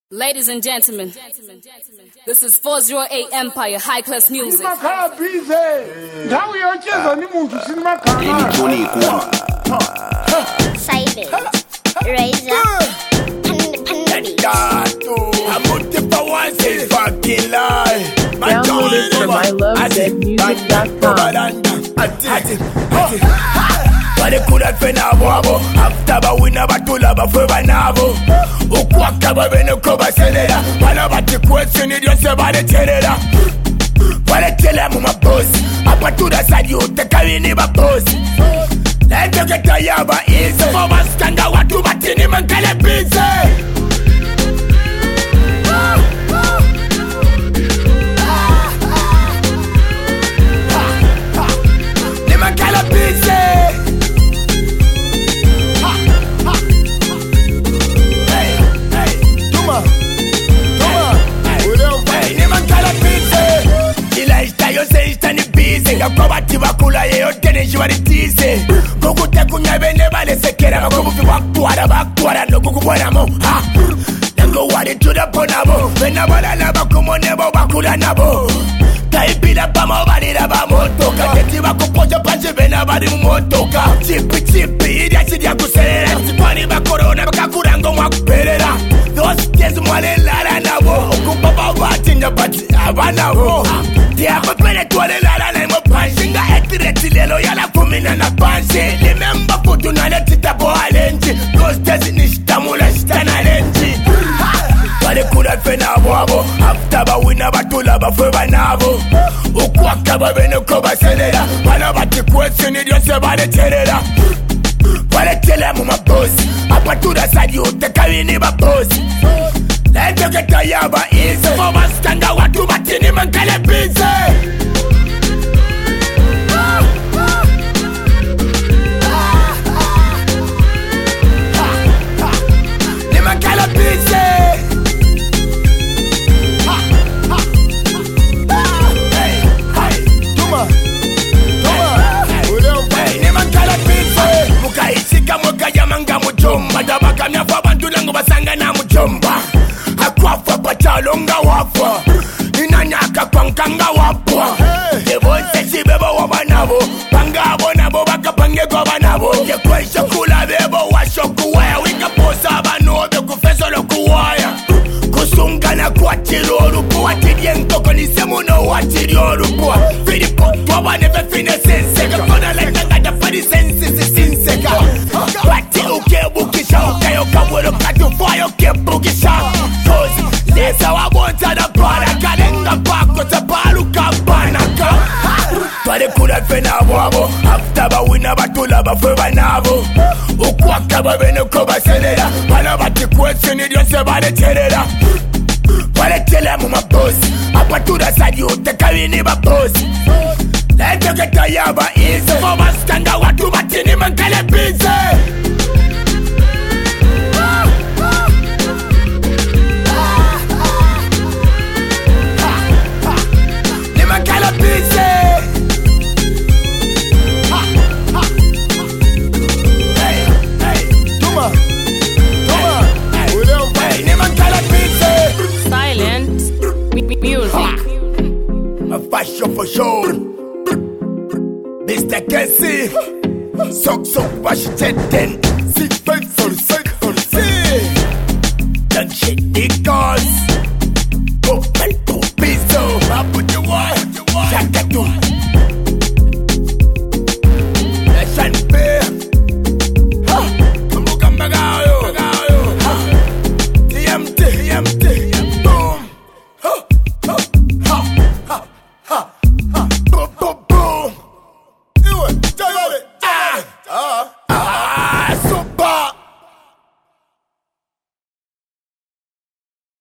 Ladies and gentlemen, this is 408 Empire High Class Music. Silent, Razor, Download it from ilovezmusic.com. Balekula fena wabo after ba wina batula bafwe nabo ukwakaba bene ko baselela bana bati question idio se baleterera baletela mu mabosi apatura sadi utekabini babosi lento ketayaba ize for bastanga watu batini mankale bize ni mankale bize. Yakobati bakula yeyote neshibaritize Kukute kunyabene balesekera Bakubufi bakwara no kukubonamo Nango wari tudaponabo Bena balala bakumonebo bakula nabo Taipila pamo balira bamotoka Keti bakupoja panche bena bari mumotoka Chipi idia chidia kuserera Tipani bakorona bakakurango mwakuperera Those days mwale lara nabo Okupapa bati nyabati abanabo Tiako pele tuwale lara na imo Panshinga etireti lelo yala kumina na panshi Limemba futu na letita po alenji Kostezi nishtamula shitana lenji Bale kula fena wabo After ba wina batula bafwe banabo Ukwakaba bene ko baselela Bala bati question idio se bale terera Bale tele mu mabosi Apatura sadi utekabini babosi Lento ketayaba ize For bastanga watu batini mankale bize Madabakamya kwa bantu langu basanga na mjomba Akwafa pachalonga wafa Inanyaka kwa nkanga wapwa Devonse chibebo wabanabo Pangabo nabo baka pange kwa banabo Yekwe shokula bebo wa shokuwaya Wika posa banobe kufeso lokuwaya Kusungana kwa chiroru Kuwa chidye nkoko nisemuno wa chiroru Kuwa Filipo kwa neve fine senseka Kona lenganga jafari sensisi sinseka Bati ukebukisha Ukayoka mwelo katufayo kebukisha Kozi lesa wabonta na baraka Lenga pako tabalu kabanaka Pale kuna fena wabo After ba wina batula bafwe banabo Ukwakaba bene ko baselela Bala bati question idio se baleterera Baletela mu mabosi Apatura sadi utekabini babosi Lento ketayaba ize For bastanga watu batini mankale bize Ni mankale bize Ni mankale bize Silent Music. A fashion for sure Mr. Casey Sok Washington 6 5 6 6 6 Don't shit the cause